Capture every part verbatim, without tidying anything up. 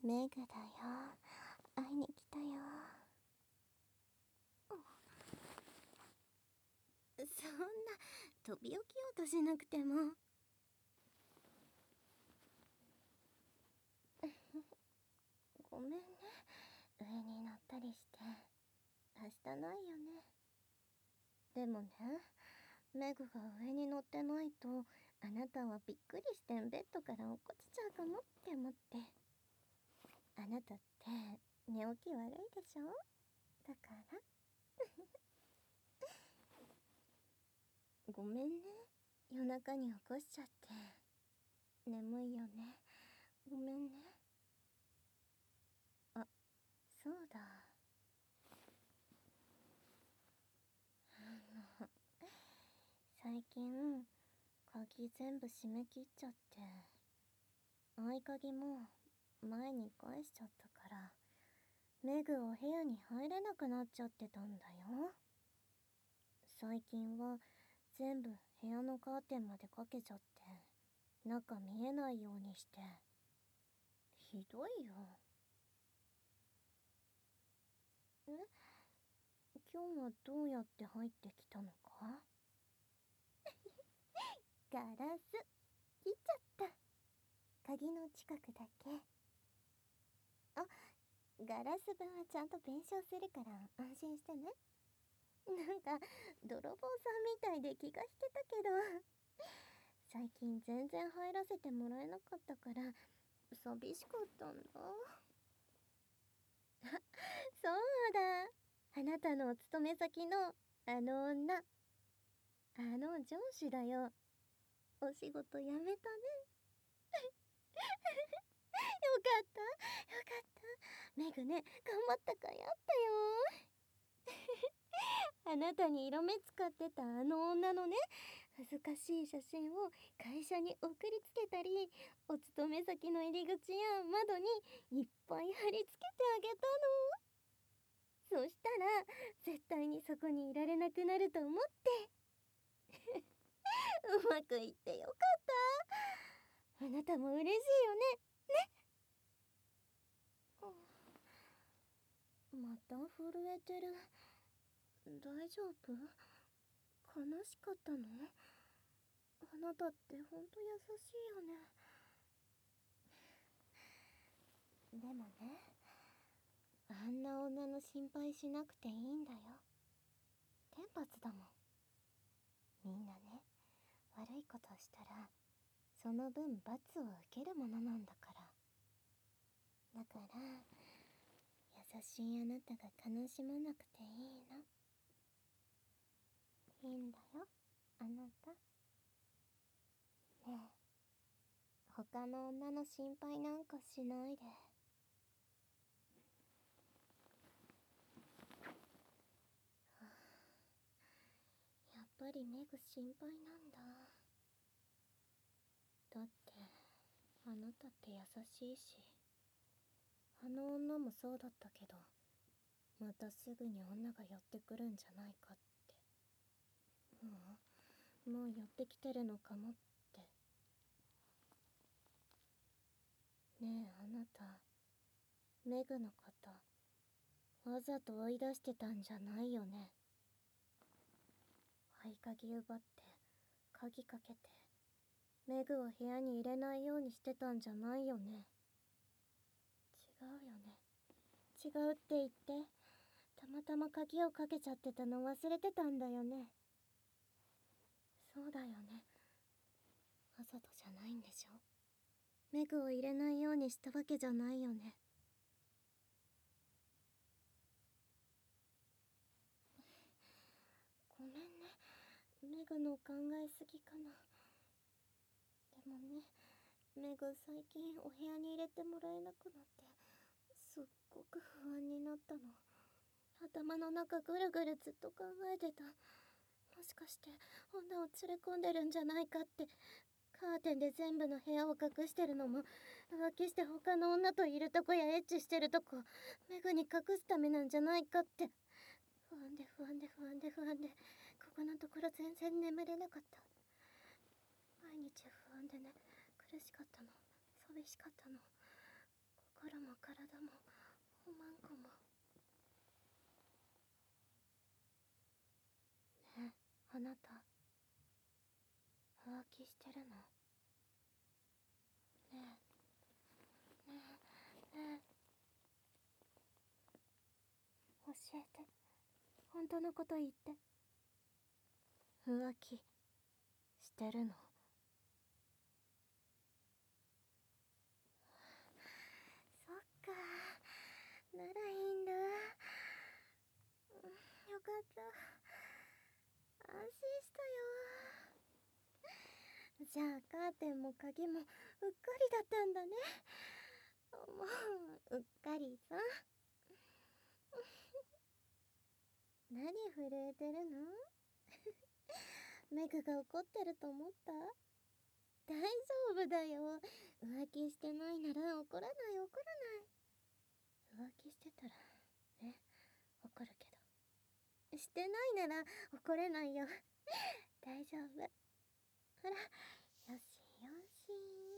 メグだよ。会いに来たよ。そんな飛び起きようとしなくても。ごめんね、上に乗ったりして。明日ないよね。でもね、メグが上に乗ってないとあなたはびっくりしてベッドから落っこちちゃうかもって思って。あなたって寝起き悪いでしょ。だからごめんね、夜中に起こしちゃって。眠いよね、ごめんね。あ、そうだ、あの最近鍵全部閉め切っちゃって、合鍵も前に返しちゃったからメグお部屋に入れなくなっちゃってたんだよ。最近は全部部屋のカーテンまでかけちゃって中見えないようにして。ひどいよ。え、今日はどうやって入ってきたのか。ガラス切っちゃった。鍵の近くだけ。あ、ガラス分はちゃんと弁償するから安心してね。なんか泥棒さんみたいで気が引けたけど、最近全然入らせてもらえなかったから寂しかったんだ。そうだ、あなたのお勤め先のあの女、あの上司だよ。お仕事辞めたね。よかったよかった。メグね、頑張った甲斐あったよ。あなたに色目使ってたあの女のね、恥ずかしい写真を会社に送りつけたり、お勤め先の入り口や窓にいっぱい貼り付けてあげたの。そしたら絶対にそこにいられなくなると思って。うまくいってよかった。あなたも嬉しいよね。ね。また震えてる。大丈夫？悲しかったの？あなたってほんと優しいよね。でもね、あんな女の心配しなくていいんだよ。天罰だもん。みんなね、悪いことをしたらその分罰を受けるものなんだから。だから優しいあなたが悲しまなくていいの。いいんだよ、あなた。ねえ、他の女の心配なんかしないで。やっぱりメグ心配なんだ。だってあなたって優しいし、あの女もそうだったけど、またすぐに女が寄ってくるんじゃないかって。ううん、もう寄ってきてるのかもって。ねえあなた、メグのことわざと追い出してたんじゃないよね。合鍵奪って鍵かけてメグを部屋に入れないようにしてたんじゃないよね。違うよね。違うって言って。たまたま鍵をかけちゃってたの忘れてたんだよね。そうだよね。わざとじゃないんでしょ。メグを入れないようにしたわけじゃないよね。ごめんね、メグの考えすぎかな。でもね、メグ最近お部屋に入れてもらえなくなってすっごく不安になったの。頭の中ぐるぐるずっと考えてた。もしかして女を連れ込んでるんじゃないかって。カーテンで全部の部屋を隠してるのも浮気して他の女といるとこやエッチしてるとこメグに隠すためなんじゃないかって。不安で不安で不安で不安で、ここのところ全然眠れなかった。毎日不安でね、苦しかったの、寂しかったの。 心も体もおまんこも。ねえ、あなた浮気してるの？ねえ、ねえ、ねえ、教えて。本当のこと言って。浮気してるの？そっか、ならいいんだ。うん、よかった。安心したよ。じゃあカーテンも鍵もうっかりだったんだね。もううっかりさ。何震えてるの？メグが怒ってると思った？大丈夫だよ。浮気してないなら怒らない怒らない。浮気してたらね、怒るけど。してないなら怒れないよ。大丈夫。ほら、よしよし。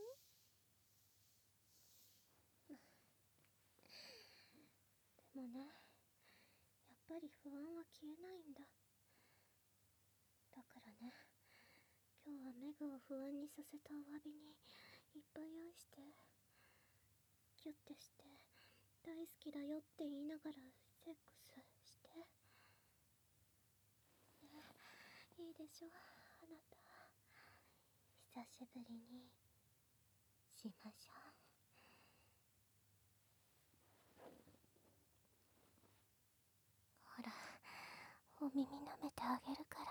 でもね、やっぱり不安は消えないんだ。だからね、今日はメグを不安にさせたお詫びにいっぱい愛して、キュッてして、大好きだよって言いながらセックスして。ね、いいでしょ、あなた。久しぶりにしましょう。ほら、お耳舐めてあげるから。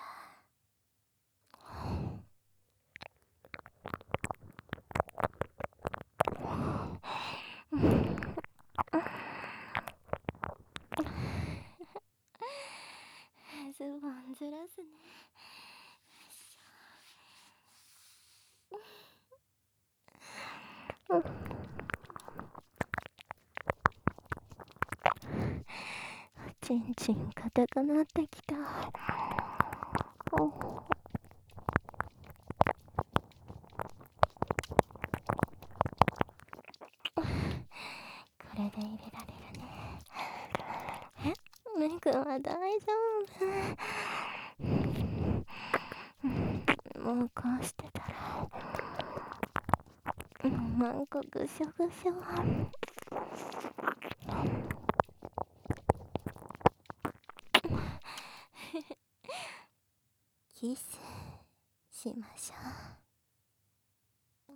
ズボンずらすね。よいしょ。ちんちん硬くなってきた。おこれで入れられるね。え、メグは大丈夫。もうこうしてたらマンコぐしょぐしょ。キスしましょう。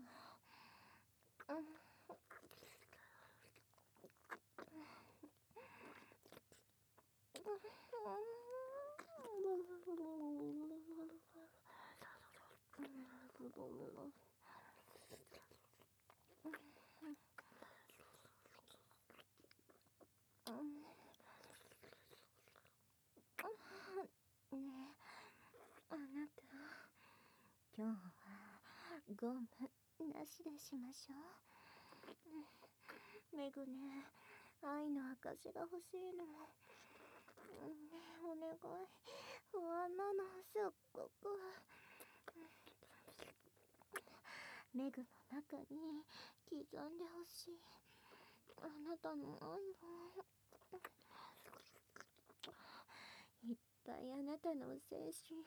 ねえ、あなた、今日はゴムなしでしましょう。メグね、愛の証が欲しいの。ねえ、お願い。不安なの、すっごく。メグの中に刻んでほしい。あなたの愛を。いっぱいあなたの精神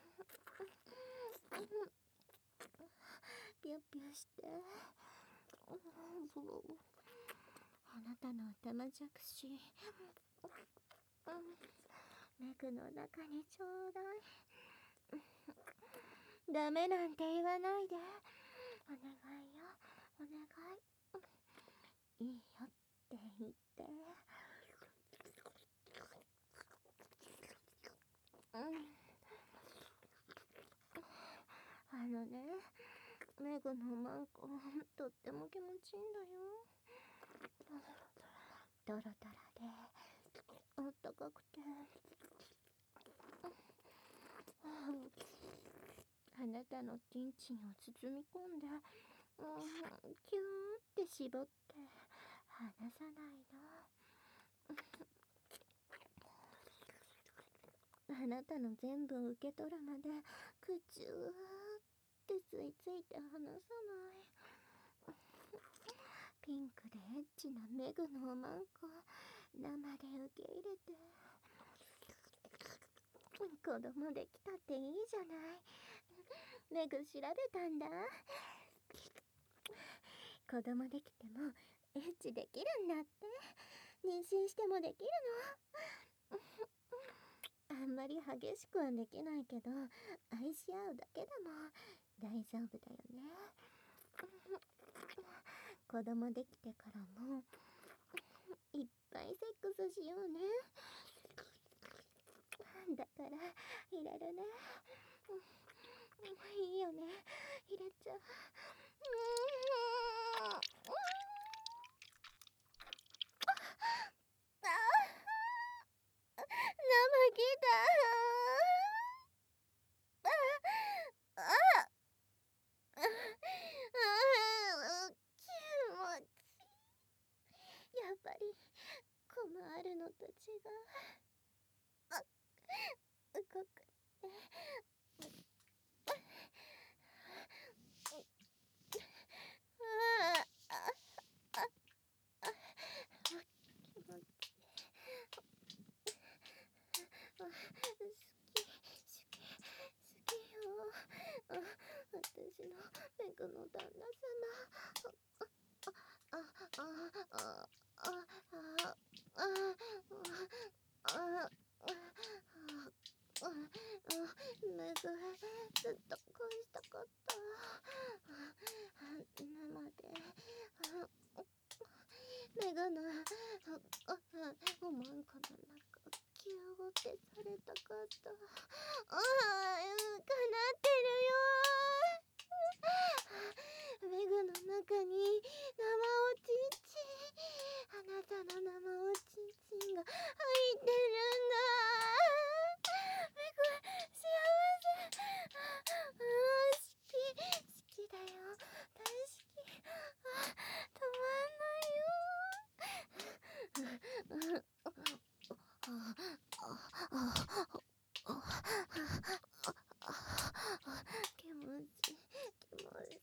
ピュッピュして。あなたの頭じゃくしメグの中にちょうだい。ダメなんて言わないで。お願いよ、お願い。いいよって言って。うん、あのね、メグのマンコとっても気持ちいいんだよ。トロトロであったかくて、あなたのティンチンを包み込んで、もうキューって絞って離さないの。あなたの全部を受け取るまでくちゅーって吸い付いて離さない。ピンクでエッチなメグのおまんこ生で受け入れて、子供できたっていいじゃない。メグ調べたんだ。子供できてもエッチできるんだって。妊娠してもできるの。あんまり激しくはできないけど、愛し合うだけでも大丈夫だよね。子供できてからもいっぱいセックスしようね。だから入れるね。いいよね、入れちゃう。ああ、生きた。ああ、ああ、気持ちいい。やっぱりコマあるのと違う。あ、動くってああ、ああ、あ、気持ちいい。好き、好き、好きよ。あ、私のメグの旦那様。あ、あ、あ、あ、あ、あ、あ、あ、あ、メグ、ずっと恋したかった。生で、メグのおまんこの中キューってされたかった。ああ、叶ってるよ。メグの中に生おちんちん、あなたの生おちんちんが入ってるんだ。メグ幸せ。ああ、好き、好きだよ、大好き。あ、止まんないよ。気持ちいい、気持ちいい。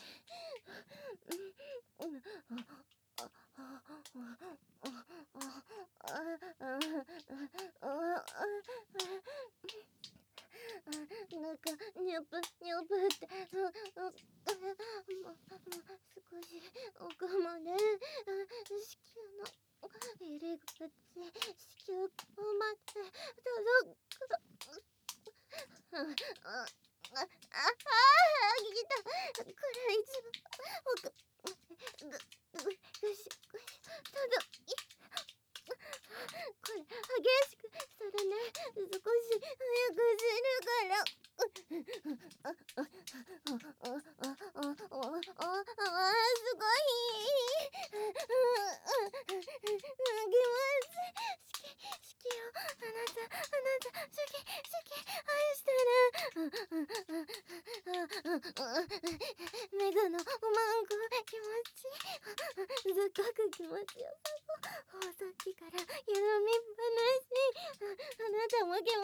なんかニュプニュプって少し奥まで子宮の入り口、子宮まで届く。ああ、ああ、来た。これ一番奥。ぐ、ぐ、ぐし、ぐし、届い。これ激しくしたらね、少し早くするから。あ、あ、あ、あ、あ、あ、あ、あ、すごい。気持ちいい。好き、好きよ。あなた、あなた、好き、好き、愛してる。メグのおまんこ気持ちいい。すっごく気持ちよさそう。さっきから緩みっぱなし。あなたも気持ちいい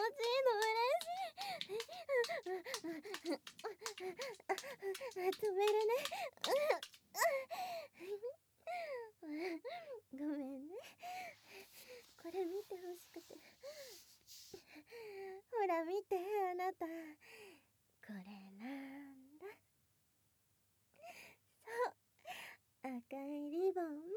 の嬉しい。止めるね。ごめんね。これ見てほしくて。ほら見て、あなた。これなんだ。そう、赤いリボン。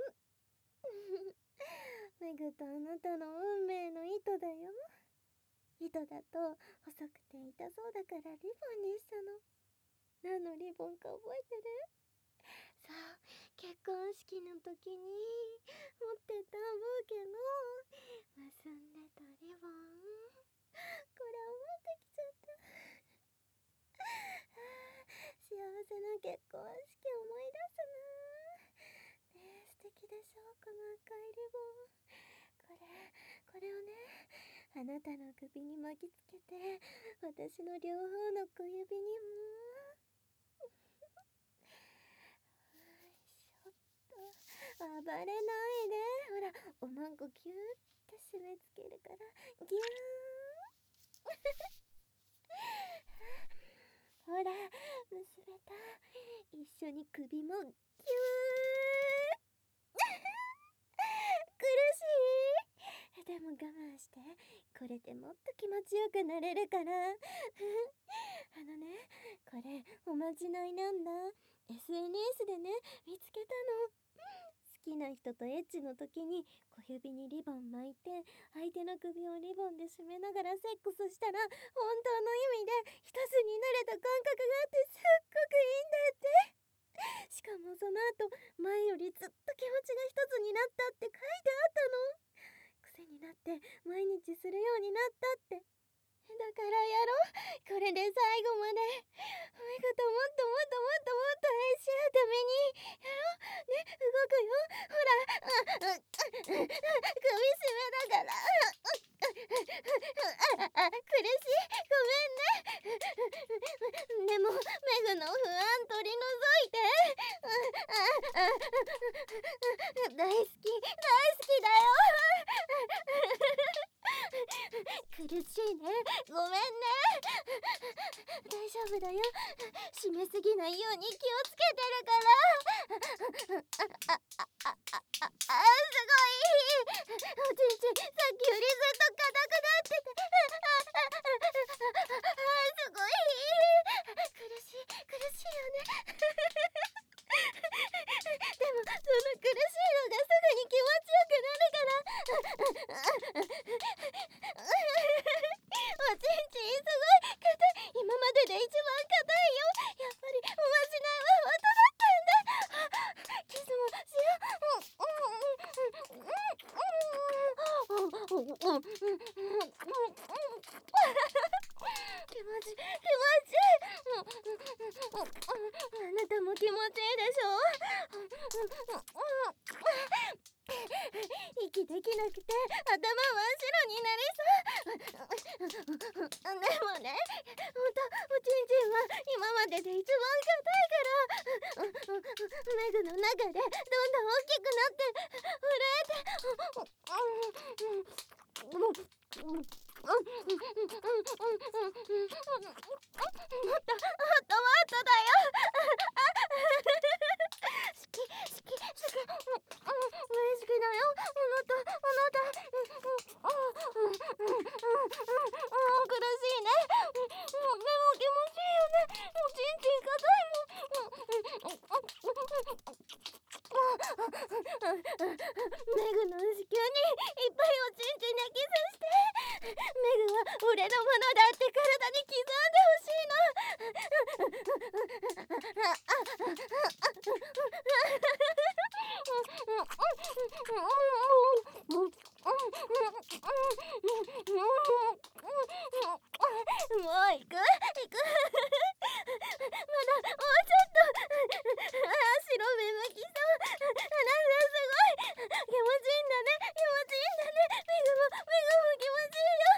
メグとあなたの運命の糸だよ。糸だと細くて痛そうだからリボンにしたの。何のリボンか覚えてる？そう、結婚式の時に持ってたブーケの結んでたリボン。これ覚えてきちゃった。幸せな結婚式思い出すな。ねえ、素敵でしょ、この赤いリボン。これ、これをね、あなたの首に巻きつけて、私の両方の小指にも。暴れないで。ほら、おまんこギューって締め付けるから、ギューほら、結べた。一緒に首もギューこれでもっと気持ちよくなれるから。あのね、これおまじないなんだ。 エスエヌエス でね見つけたの。好きな人とエッチの時に小指にリボン巻いて相手の首をリボンで締めながらセックスしたら本当の意味で一つになれた感覚があってすっごくいいんだって。しかもその後前よりずっと気持ちが一つになったって書いてあったの。癖になって毎日するようになったって。だからやろう、これで最後までメグともっともっともっともっと愛し合うためにやろうね。動くよ、ほら、あ、あ、あ、首絞めながら、あ、あ、苦しい、ごめんね。でもメグの不安取り除いて。あ、あ、あ、大好き大好きだよ。苦しいね、ごめんね。大丈夫だよ、締めすぎないように気をつけてるから。あ、あ、あ、あ、あ、あ、あ、すごい、おちんちんさっきよりずっと硬くなってて、あ、あ、あ、あ、すごい苦しい苦しいよね。でもその苦しいのがすぐに気持ちよくなるから。おちんちんすごい硬い、今までで一番硬いよ。やっぱりおまじないは本当だったんだ。キスもしよう。気持ちいい気持ちいい。あなたも気持ちいいでしょ。息できなくて頭真っ白になりそう。でもね、ほんとおちんちんは今までで一番硬いから。メグの中でどんどん大きくなって震えて。もっともっともっとだよ。好き好き好き、大好きだよ。あなたあなた。苦しいね。でも気持ちいいよね。おちんちん硬いもん。メグの子宮にいっぱいおちんちんにキスして。メグは俺のものだって体に刻んでほしいの。もう行く行く。まだもうちょっと。白目向きそう。あなたすごい気持ちいいんだね、気持ちいいんだね。メグもメグも気持ちいいよ。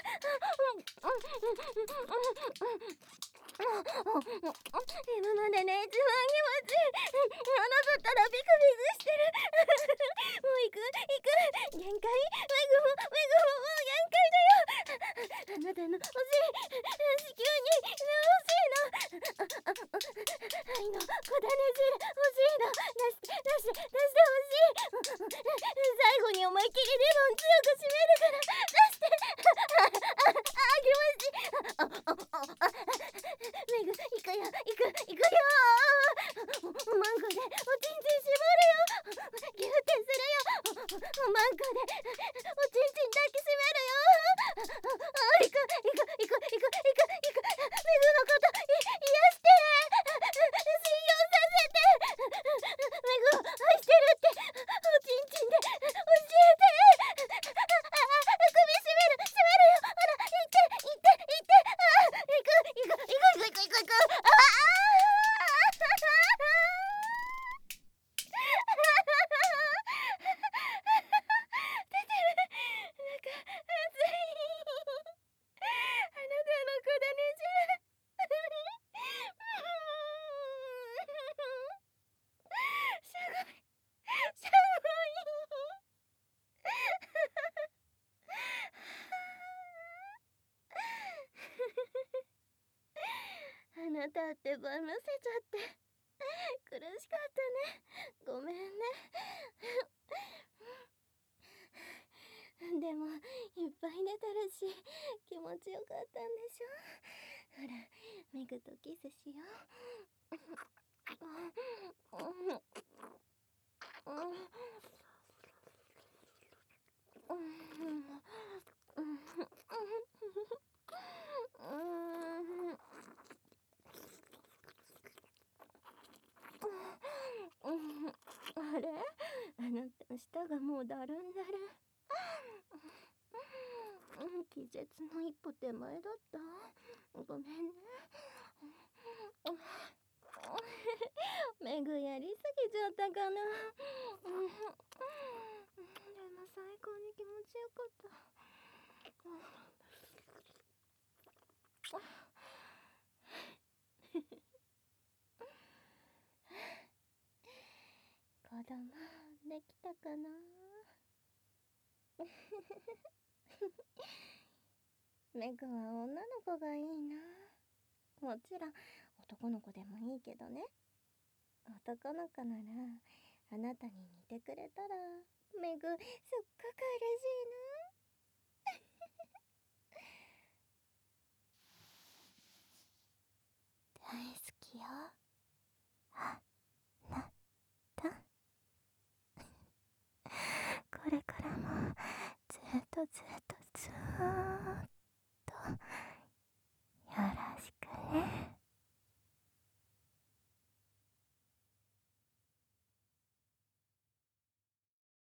今までね一番気持ちいい。あなたったらビクビクしてる。もう行く行く、限界。メグもメグももう限界だよ。あなたの欲しい子宮に欲しいの。愛の小種汁欲しいの。出して出して出してほしい。最後に思いっきりリボン強く締めるから出して。あ、あ、あ、気持ちいい。あ、あ、あ、メグ行くよ行く行くよ。マンコでおちんちん絞るよ。ギュってするよ。マンコでおちんちん抱きしめるよ。行く行く行く行く行く行く。メグのことい癒して。信用させて。メグを愛してるっておちんちんで教えて。首絞める絞めるよ。ほら行って行って行って。あ、行く行く行く行く行く行く。ああ。出てる。なんか熱い。あなたの子だねじゃ。すごいすごい。あなたってばむせちゃって苦しかったね。ごめんね。でもいっぱい出てるし、気持ちよかったんでしょ。ほら、メグとキスしよう。あれ、あなた舌がもうだるんだる。気絶の一歩手前だった。ごめんね。メグやりすぎちゃったかな。でも最高に気持ちよかった。子供できたかな。メグは女の子がいいな。もちろん男の子でもいいけどね。男の子ならあなたに似てくれたらメグすっごく嬉しいな。大好きよ。あなた。これからもずっとずっ